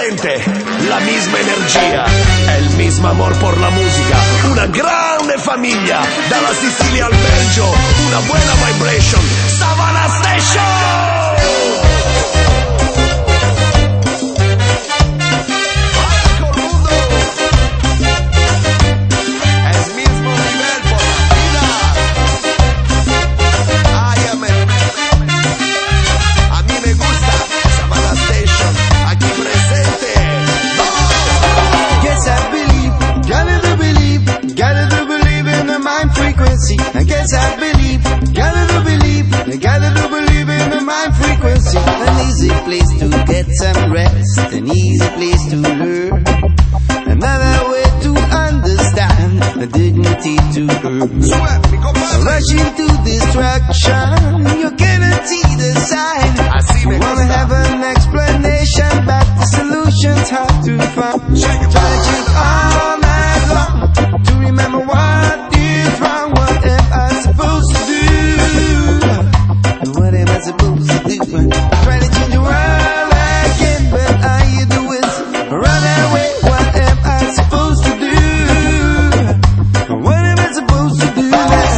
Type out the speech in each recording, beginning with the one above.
presente, la misma energia, il mismo amor por la musica, una grande famiglia, dalla Sicilia al Belgio, una buena vibration, Savannah Station! I guess I believe, gotta believe in the mind frequency. An easy place to get some rest, an easy place to learn, another way to understand the dignity to earn. Rushing to destruction, you're guaranteed a sign. You wanna have an explanation, but the solution's hard to find. Trying all night long to remember what is wrong. What am I supposed to do? What am I supposed to do? Try to change the world again, but all you do is run away. What am I supposed to do? What am I supposed to do?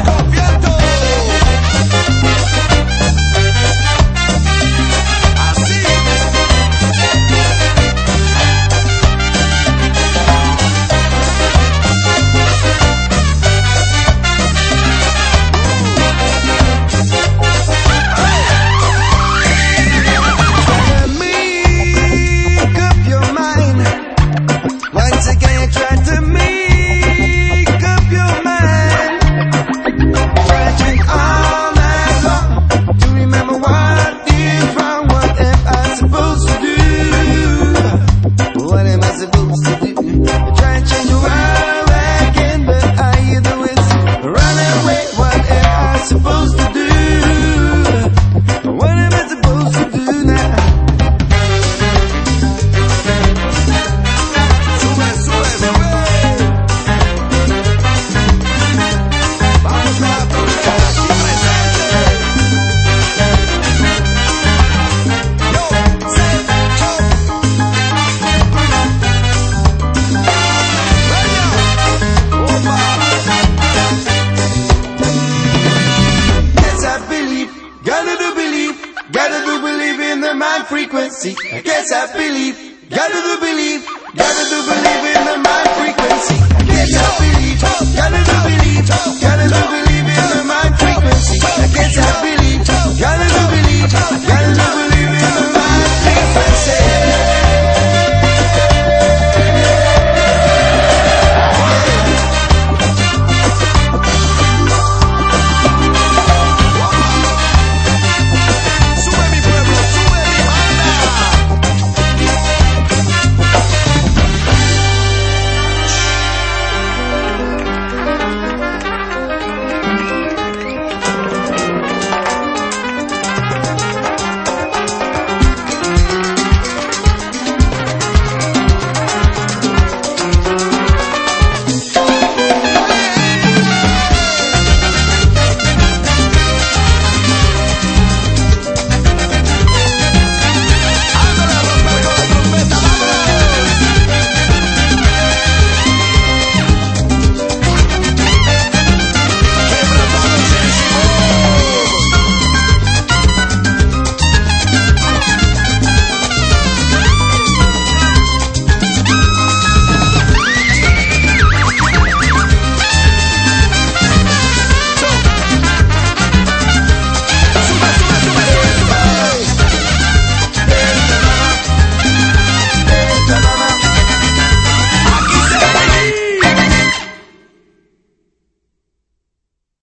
Frequency. I guess I believe, gotta believe in the mind frequency. I guess I believe, gotta believe in the mind frequency. I guess I believe.